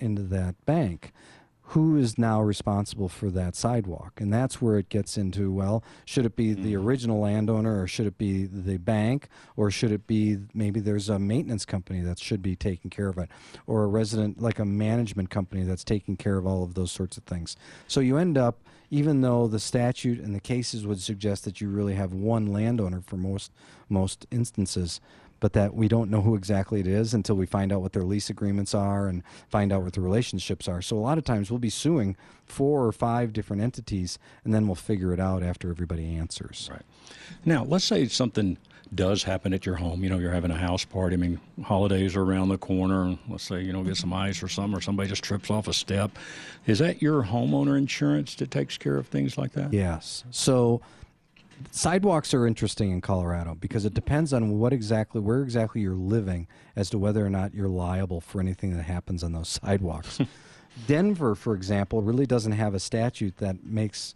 bank. Who is now responsible for that sidewalk? And that's where it gets into, well, should it be the original landowner, or should it be the bank, or should it be, maybe there's a maintenance company that should be taking care of it, or a resident, like a management company that's taking care of all of those sorts of things. So you end up, even though the statute and the cases would suggest that you really have one landowner for most instances, but that we don't know who exactly it is until we find out what their lease agreements are and find out what the relationships are. So a lot of times we'll be suing 4 or 5 different entities, and then we'll figure it out after everybody answers. Right. Now, let's say something does happen at your home. You know, you're having a house party. I mean, holidays are around the corner, and let's say, get some ice or something, or somebody just trips off a step. Is that your homeowner insurance that takes care of things like that? Yes. So sidewalks are interesting in Colorado because it depends on where exactly you're living as to whether or not you're liable for anything that happens on those sidewalks. Denver, for example, really doesn't have a statute that makes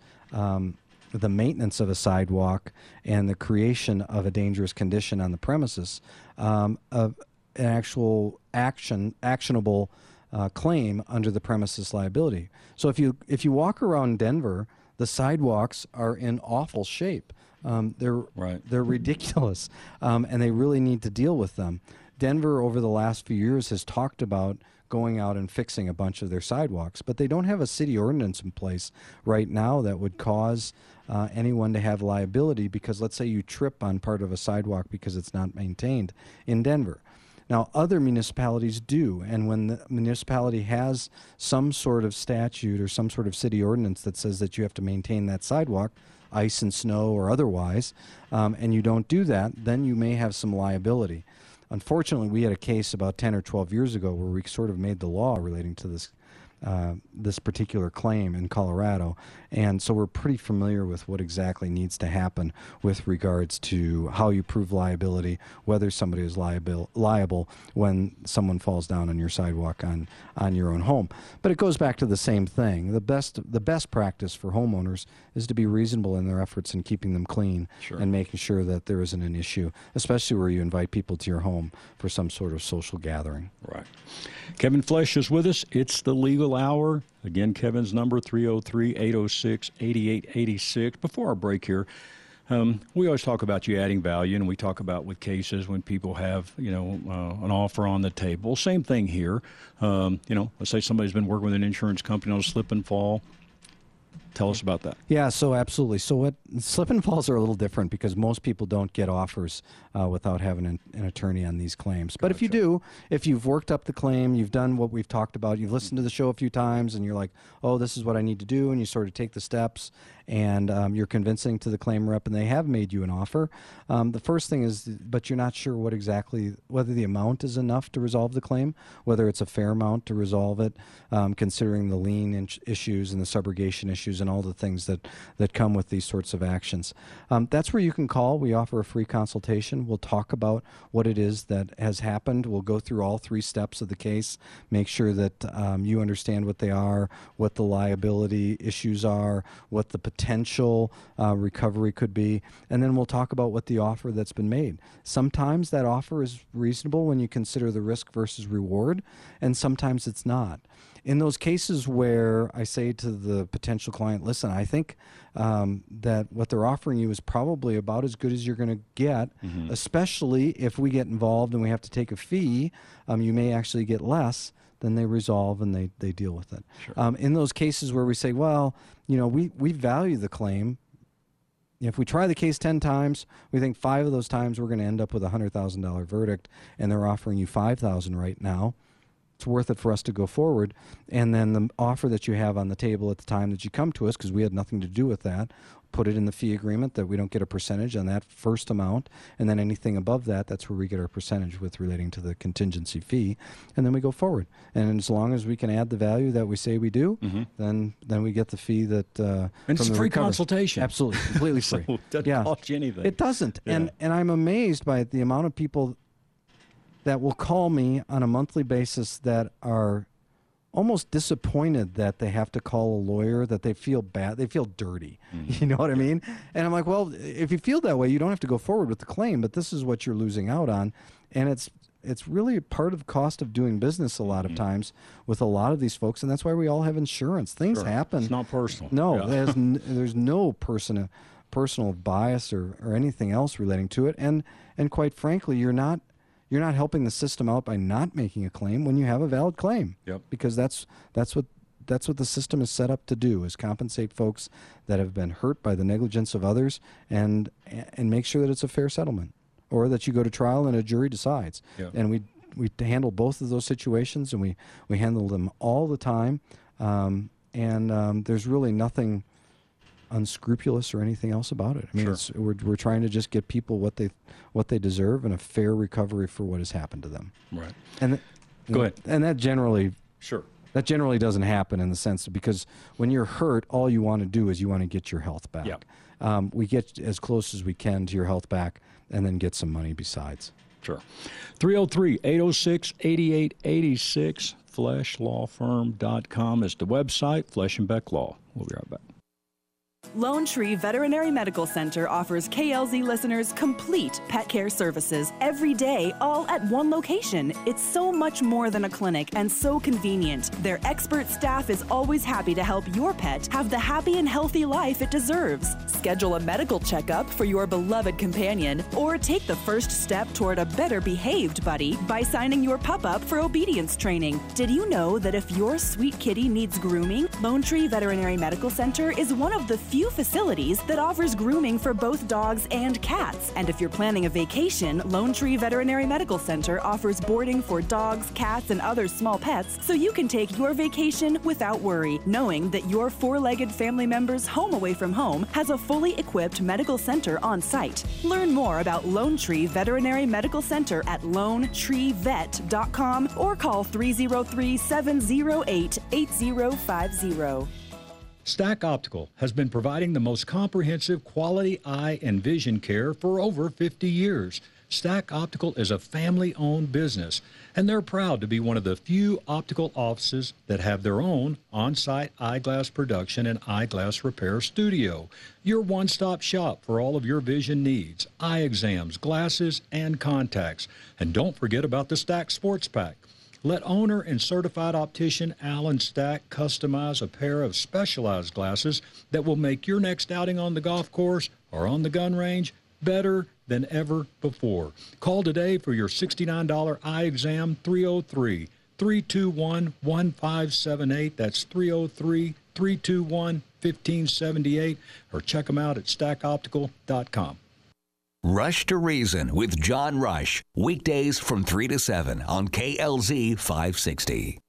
the maintenance of a sidewalk and the creation of a dangerous condition on the premises of an actual actionable claim under the premises liability. So if you walk around Denver, the sidewalks are in awful shape. They're ridiculous, and they really need to deal with them. Denver, over the last few years, has talked about going out and fixing a bunch of their sidewalks, but they don't have a city ordinance in place right now that would cause anyone to have liability because, let's say, you trip on part of a sidewalk because it's not maintained in Denver. Now, other municipalities do, and when the municipality has some sort of statute or some sort of city ordinance that says that you have to maintain that sidewalk, ice and snow or otherwise, and you don't do that, then you may have some liability. unfortunately, we had a case about 10 or 12 years ago where we sort of made the law relating to this particular claim in Colorado, and so we're pretty familiar with what exactly needs to happen with regards to how you prove liability, whether somebody is liable when someone falls down on your sidewalk on your own home. But it goes back to the same thing. The best practice for homeowners is to be reasonable in their efforts in keeping them clean and making sure that there isn't an issue, especially where you invite people to your home for some sort of social gathering. Right. Kevin Flesh is with us. It's the Legal Hour. Again, Kevin's number, 303-806-8886. Before our break here, we always talk about you adding value, and we talk about with cases when people have, an offer on the table. Same thing here. Let's say somebody's been working with an insurance company on a slip and fall. Tell us about that. Yeah, so absolutely. So what slip and falls are a little different because most people don't get offers without having an attorney on these claims. But if you do, if you've worked up the claim, you've done what we've talked about, you've listened to the show a few times, and you're like, oh, this is what I need to do, and you sort of take the steps, and you're convincing to the claim rep, and they have made you an offer. The first thing is, but you're not sure whether the amount is enough to resolve the claim, whether it's a fair amount to resolve it, considering the lien issues and the subrogation issues and all the things that come with these sorts of actions. That's where you can call. We offer a free consultation. We'll talk about what it is that has happened. We'll go through all 3 steps of the case, make sure that you understand what they are, what the liability issues are, what the potential recovery could be, and then we'll talk about what the offer that's been made. Sometimes that offer is reasonable when you consider the risk versus reward, and sometimes it's not. In those cases where I say to the potential client, listen, I think that what they're offering you is probably about as good as you're going to get, especially if we get involved and we have to take a fee, you may actually get less. Then they resolve and they deal with it. Sure. In those cases where we say, well, we value the claim. If we try the case 10 times, we think 5 of those times we're going to end up with a $100,000 verdict, and they're offering you $5,000 right now. It's worth it for us to go forward. And then the offer that you have on the table at the time that you come to us, because we had nothing to do with that, put it in the fee agreement that we don't get a percentage on that first amount, and then anything above that, that's where we get our percentage with relating to the contingency fee, and then we go forward. And as long as we can add the value that we say we do, then we get the fee that and it's a free consultation. Absolutely, completely free. So it doesn't cost you anything. It doesn't. Yeah. And I'm amazed by the amount of people that will call me on a monthly basis that are almost disappointed that they have to call a lawyer, that they feel bad, they feel dirty. You know what I mean? And I'm like, well, if you feel that way, you don't have to go forward with the claim, but this is what you're losing out on. And it's really part of the cost of doing business a lot of times with a lot of these folks, and that's why we all have insurance. Things happen. It's not personal. No, there's no personal bias or anything else relating to it. And quite frankly, you're not helping the system out by not making a claim when you have a valid claim. Yep. Because that's what the system is set up to do, is compensate folks that have been hurt by the negligence of others and make sure that it's a fair settlement, or that you go to trial and a jury decides. Yep. And we handle both of those situations, and we handle them all the time. There's really nothing unscrupulous or anything else about it. I mean, we're trying to just get people what they deserve and a fair recovery for what has happened to them. Right. And go ahead. And that generally doesn't happen in the sense that, because when you're hurt, all you want to do is you want to get your health back. Yep. We get as close as we can to your health back, and then get some money besides. Sure. 303-806-8886. FleshLawFirm.com is the website. Flesh and Beck Law. We'll be right back. Lone Tree Veterinary Medical Center offers KLZ listeners complete pet care services every day, all at one location. It's so much more than a clinic and so convenient. Their expert staff is always happy to help your pet have the happy and healthy life it deserves. Schedule a medical checkup for your beloved companion, or take the first step toward a better behaved buddy by signing your pup up for obedience training. Did you know that if your sweet kitty needs grooming, Lone Tree Veterinary Medical Center is one of the few few facilities that offers grooming for both dogs and cats. And if you're planning a vacation, Lone Tree Veterinary Medical Center offers boarding for dogs, cats, and other small pets so you can take your vacation without worry, knowing that your four-legged family member's home away from home has a fully equipped medical center on site. Learn more about Lone Tree Veterinary Medical Center at LoneTreeVet.com or call 303-708-8050. Stack Optical has been providing the most comprehensive quality eye and vision care for over 50 years. Stack Optical is a family-owned business, and they're proud to be one of the few optical offices that have their own on-site eyeglass production and eyeglass repair studio. Your one-stop shop for all of your vision needs, eye exams, glasses, and contacts. And don't forget about the Stack Sports Pack. Let owner and certified optician Alan Stack customize a pair of specialized glasses that will make your next outing on the golf course or on the gun range better than ever before. Call today for your $69 eye exam, 303-321-1578. That's 303-321-1578. Or check them out at stackoptical.com. Rush to Reason with John Rush. Weekdays from 3 to 7 on KLZ 560.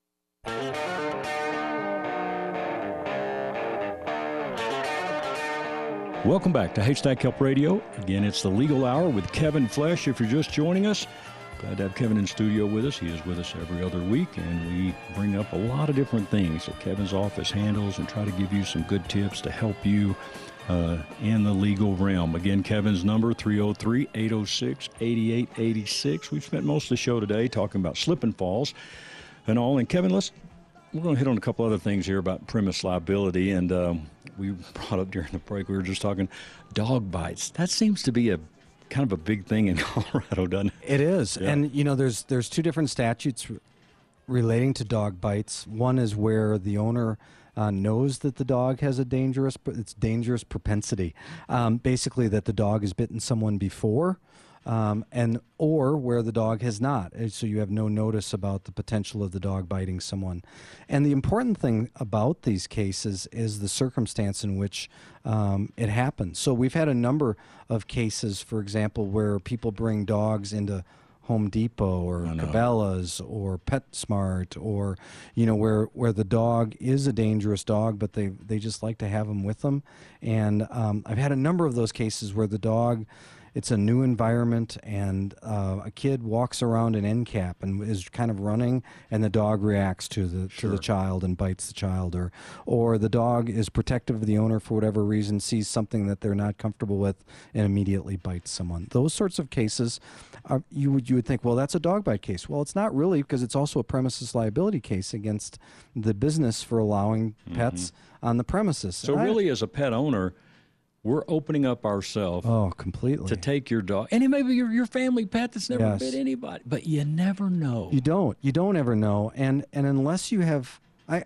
Welcome back to Haystack Help Radio. Again, it's the Legal Hour with Kevin Flesh. If you're just joining us, glad to have Kevin in studio with us. He is with us every other week, and we bring up a lot of different things that Kevin's office handles and try to give you some good tips to help you in the legal realm. Again, Kevin's number, 303-806-8886. We've spent most of the show today talking about slip and falls and all. And Kevin, we're going to hit on a couple other things here about premise liability. And we brought up during the break, we were just talking dog bites. That seems to be a kind of a big thing in Colorado, doesn't it? It is. Yeah. And, there's two different statutes relating to dog bites. One is where the owner knows that the dog has a dangerous propensity. Basically, that the dog has bitten someone before, or where the dog has not. So you have no notice about the potential of the dog biting someone. And the important thing about these cases is the circumstance in which it happens. So we've had a number of cases, for example, where people bring dogs into Home Depot or Cabela's or PetSmart, or where the dog is a dangerous dog, but they just like to have them with them. And I've had a number of those cases where the dog, it's a new environment, and a kid walks around an end cap and is kind of running, and the dog reacts to the child and bites the child, or the dog is protective of the owner for whatever reason, sees something that they're not comfortable with, and immediately bites someone. Those sorts of cases, you would think, well, that's a dog bite case. Well, it's not really, because it's also a premises liability case against the business for allowing pets on the premises. So really, as a pet owner, we're opening up ourselves completely to take your dog. And it may be your family pet that's never bit anybody, but you never know. You don't ever know. And unless you have,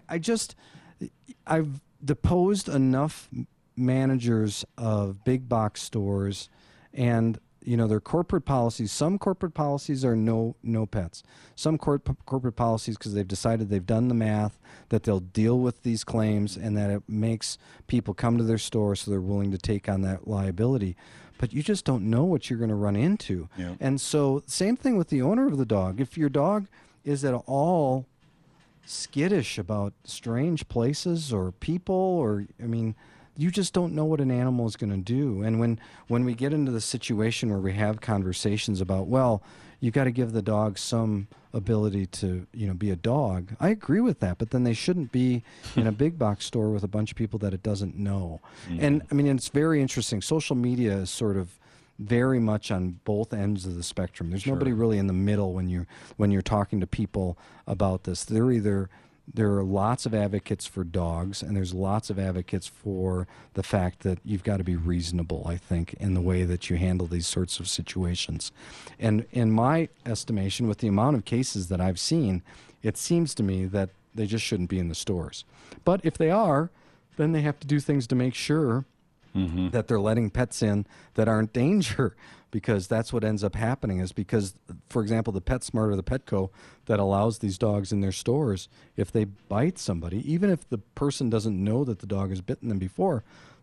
I've deposed enough managers of big box stores, and their corporate policies. Some corporate policies are no pets. Some corporate policies, because they've decided, they've done the math, that they'll deal with these claims and that it makes people come to their store, so they're willing to take on that liability. But you just don't know what you're going to run into. Yeah. And so same thing with the owner of the dog. If your dog is at all skittish about strange places or people, you just don't know what an animal is going to do. And when we get into the situation where we have conversations about, well, you got to give the dog some ability to, be a dog. I agree with that, but then they shouldn't be in a big box store with a bunch of people that it doesn't know. And it's very interesting. Social media is sort of very much on both ends of the spectrum. There's nobody really in the middle when you're talking to people about this. There are lots of advocates for dogs, and there's lots of advocates for the fact that you've got to be reasonable, I think, in the way that you handle these sorts of situations. And in my estimation, with the amount of cases that I've seen, it seems to me that they just shouldn't be in the stores. But if they are, then they have to do things to make sure that they're letting pets in that aren't danger, because that's what ends up happening, is because, for example, the PetSmart or the Petco that allows these dogs in their stores, if they bite somebody, even if the person doesn't know that the dog has bitten them before,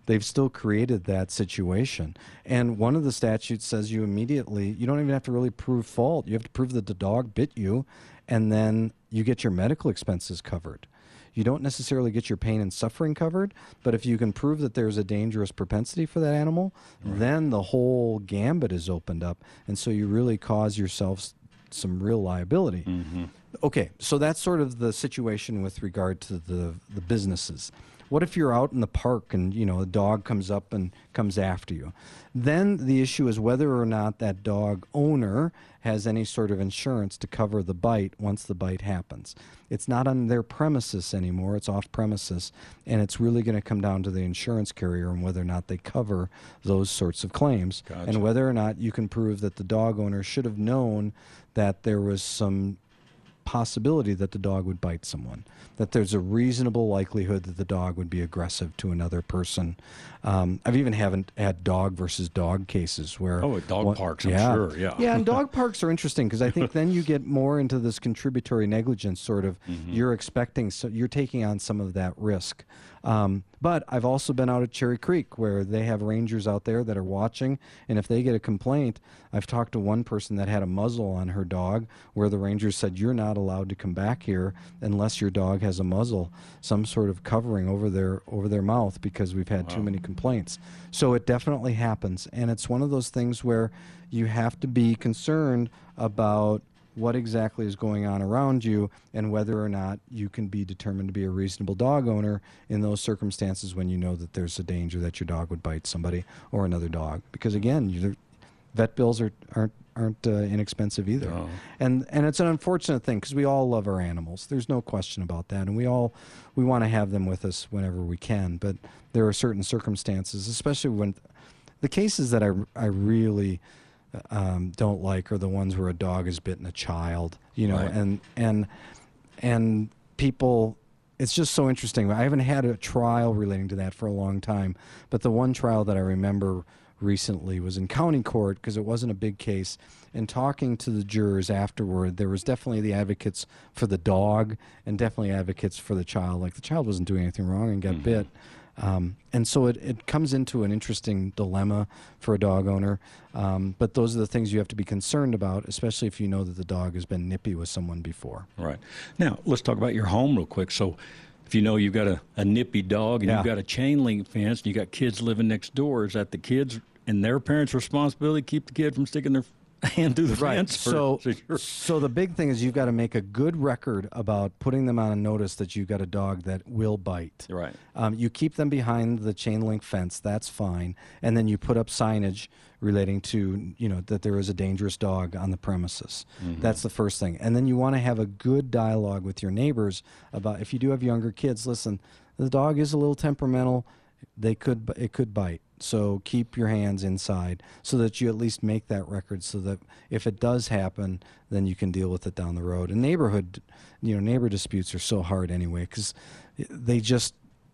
they've still created that situation. And one of the statutes says you don't even have to really prove fault. You have to prove that the dog bit you, and then you get your medical expenses covered. You don't necessarily get your pain and suffering covered, but if you can prove that there's a dangerous propensity for that animal, then the whole gambit is opened up, and so you really cause yourself some real liability. Okay, so that's sort of the situation with regard to the businesses. What if you're out in the park and, a dog comes up and comes after you? Then the issue is whether or not that dog owner has any sort of insurance to cover the bite once the bite happens. It's not on their premises anymore. It's off premises, and it's really going to come down to the insurance carrier and whether or not they cover those sorts of claims. Gotcha. And whether or not you can prove that the dog owner should have known that there was some possibility that the dog would bite someone, that there's a reasonable likelihood that the dog would be aggressive to another person. I've even had dog versus dog cases where... at dog parks, I'm sure, yeah. Yeah, and dog parks are interesting because I think then you get more into this contributory negligence sort of, you're taking on some of that risk. But I've also been out at Cherry Creek where they have rangers out there that are watching, and if they get a complaint, I've talked to one person that had a muzzle on her dog where the rangers said, you're not allowed to come back here unless your dog has a muzzle, some sort of covering over their mouth, because we've had too many complaints. So it definitely happens, and it's one of those things where you have to be concerned about what exactly is going on around you and whether or not you can be determined to be a reasonable dog owner in those circumstances when you know that there's a danger that your dog would bite somebody or another dog. Because again, vet bills aren't inexpensive either. No. And it's an unfortunate thing because we all love our animals. There's no question about that. And we want to have them with us whenever we can. But there are certain circumstances, especially when the cases that I really don't like are the ones where a dog has bitten a child, Right. and people, it's just so interesting. I haven't had a trial relating to that for a long time, but the one trial that I remember recently was in county court because it wasn't a big case, and talking to the jurors afterward, there was definitely the advocates for the dog and definitely advocates for the child. Like the child wasn't doing anything wrong and got bit. And so it comes into an interesting dilemma for a dog owner. But those are the things you have to be concerned about, especially if you know that the dog has been nippy with someone before. Right. Now, let's talk about your home real quick. So if you know you've got a nippy dog and you've got a chain link fence and you got kids living next door, is that the kids and their parents' responsibility to keep the kid from sticking their hand through the fence? So the big thing is you've got to make a good record about putting them on a notice that you've got a dog that will bite. Right. You keep them behind the chain link fence, that's fine, and then you put up signage relating to that there is a dangerous dog on the premises. That's the first thing. And then you want to have a good dialogue with your neighbors about, if you do have younger kids, listen, the dog is a little temperamental. It could bite. So keep your hands inside so that you at least make that record so that if it does happen, then you can deal with it down the road. And neighbor disputes are so hard anyway because they just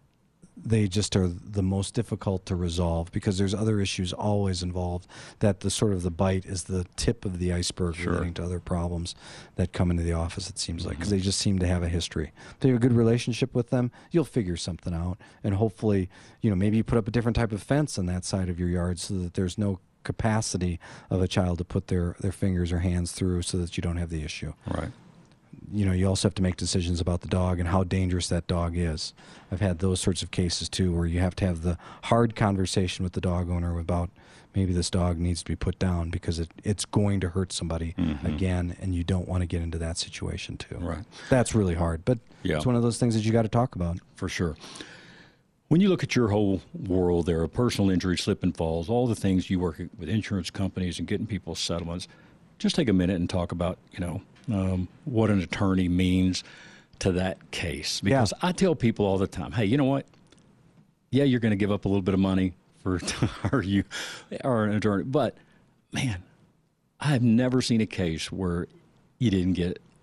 are the most difficult to resolve because there's other issues always involved, that the bite is the tip of the iceberg relating to other problems that come into the office, it seems like, because they just seem to have a history. If you have a good relationship with them, you'll figure something out, and hopefully, maybe you put up a different type of fence on that side of your yard so that there's no capacity of a child to put their fingers or hands through so that you don't have the issue. Right. You also have to make decisions about the dog and how dangerous that dog is. I've had those sorts of cases too where you have to have the hard conversation with the dog owner about maybe this dog needs to be put down because it's going to hurt somebody again, and you don't want to get into that situation too. Right. That's really hard, but it's one of those things that you got to talk about. For sure. When you look at your whole world there, personal injury, slip and falls, all the things you work with insurance companies and getting people settlements, just take a minute and talk about, what an attorney means to that case. Because I tell people all the time, hey, you know what? Yeah, you're going to give up a little bit of money for you or an attorney. But, man, I have never seen a case where you didn't get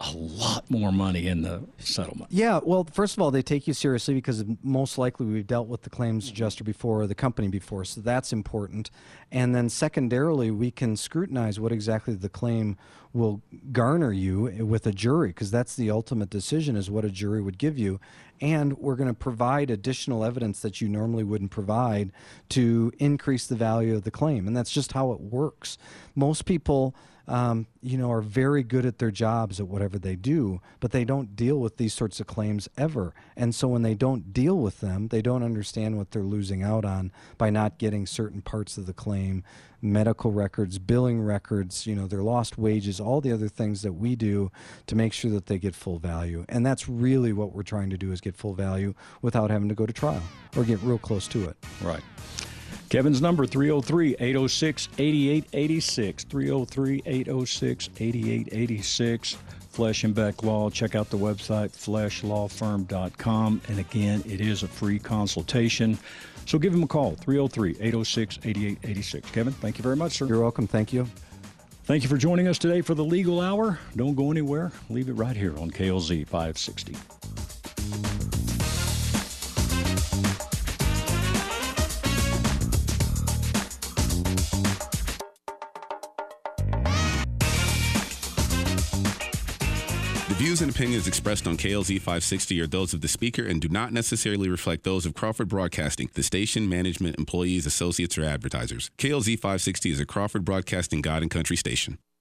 a lot more money in the settlement. Yeah, well, first of all, they take you seriously because most likely we've dealt with the claims adjuster before or the company before, so that's important. And then secondarily, we can scrutinize what exactly the claim will garner you with a jury, because that's the ultimate decision, is what a jury would give you. And we're going to provide additional evidence that you normally wouldn't provide to increase the value of the claim. And that's just how it works. Most people are very good at their jobs at whatever they do, but they don't deal with these sorts of claims ever. And so when they don't deal with them, they don't understand what they're losing out on by not getting certain parts of the claim, medical records, billing records, their lost wages, all the other things that we do to make sure that they get full value. And that's really what we're trying to do, is get full value without having to go to trial or get real close to it. Right. Kevin's number, 303-806-8886, 303-806-8886, Flesh and Beck Law. Check out the website, fleshlawfirm.com. And again, it is a free consultation. So give him a call, 303-806-8886. Kevin, thank you very much, sir. You're welcome. Thank you. Thank you for joining us today for the Legal Hour. Don't go anywhere. Leave it right here on KLZ 560. The views and opinions expressed on KLZ 560 are those of the speaker and do not necessarily reflect those of Crawford Broadcasting, the station, management, employees, associates, or advertisers. KLZ 560 is a Crawford Broadcasting God and Country station.